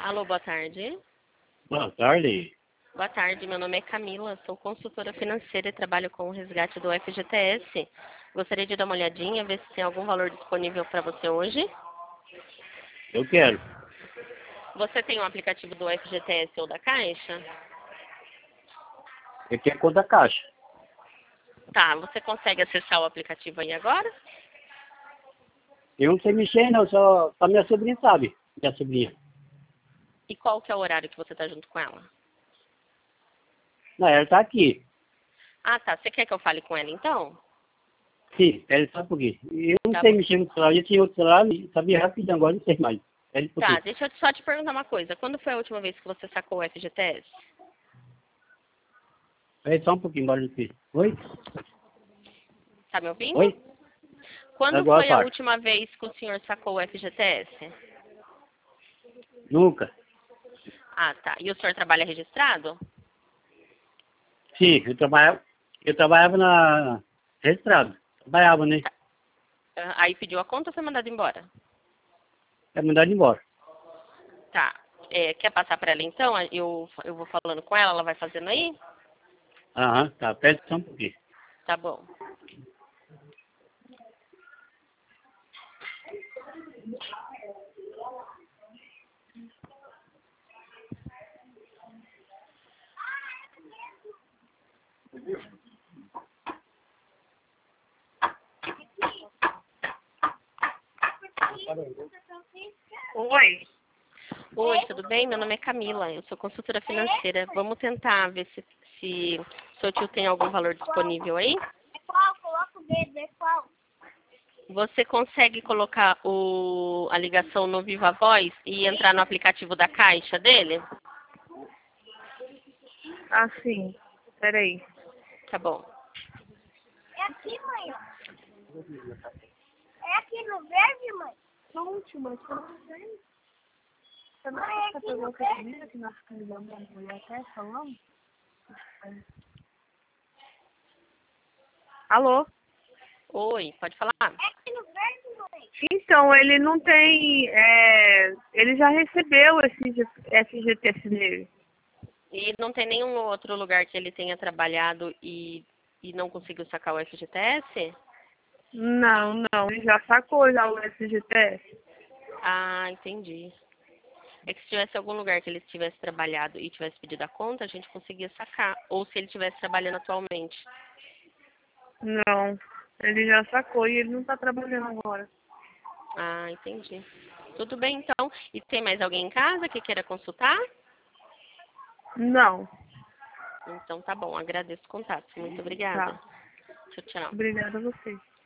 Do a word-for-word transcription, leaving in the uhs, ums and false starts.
Alô, boa tarde. Boa tarde. Boa tarde, meu nome é Camila, sou consultora financeira e trabalho com o resgate do F G T S. Gostaria de dar uma olhadinha, ver se tem algum valor disponível para você hoje. Eu quero. Você tem um aplicativo do F G T S ou da Caixa? Eu quero conta caixa. Tá, você consegue acessar o aplicativo aí agora? Eu não sei mexer, não, só a minha sobrinha sabe. Minha sobrinha. E qual que é o horário que você está junto com ela? Não, ela tá aqui. Ah, tá. Você quer que eu fale com ela então? Sim, ela sabe por quê. Eu não Tá sei bom. mexer no celular. Eu tinha outro celular, sabia rapidinho, agora não sei mais. Ela por Tá, quê? deixa eu só te perguntar uma coisa. Quando foi a última vez que você sacou o F G T S? Espera só um pouquinho, bora aqui. Oi? Tá me ouvindo? Oi? Quando Agora foi a parte. última vez que o senhor sacou o F G T S? Nunca. Ah, tá. E o senhor trabalha registrado? Sim, eu trabalhava, eu trabalhava na registrado. Trabalhava, né? Ah, aí pediu a conta ou foi mandado embora? É mandado embora. Tá. É, quer passar para ela então? Eu, eu vou falando com ela, ela vai fazendo aí? Aham, tá. Espera só um pouquinho. Tá bom. Oi. Oi, tudo bem? Meu nome é Camila, eu sou consultora financeira. Vamos tentar ver se, se o seu tio tem algum valor disponível aí? É qual? Coloca o dedo, é qual? Você consegue colocar o, a ligação no Viva Voz e entrar no aplicativo da Caixa dele? Ah, sim. Peraí. Tá bom. É aqui, mãe, ó. É aqui no verde, mãe? No último, aqui no verde. Você não é fica pegando essa comida que nós ligamos a mulher até falando? Alô? Oi, pode falar? É aqui no verde, mãe? Então, ele não tem... É, ele já recebeu esse F G T S nele. E não tem nenhum outro lugar que ele tenha trabalhado e, e não conseguiu sacar o F G T S? Não, não. Ele já sacou já o F G T S. Ah, entendi. É que se tivesse algum lugar que ele tivesse trabalhado e tivesse pedido a conta, a gente conseguia sacar. Ou se ele estivesse trabalhando atualmente. Não. Ele já sacou e ele não tá trabalhando agora. Ah, entendi. Tudo bem, então. E tem mais alguém em casa que queira consultar? Não. Então tá bom, agradeço o contato. Muito obrigada. Tá. Tchau, tchau. Obrigada a você.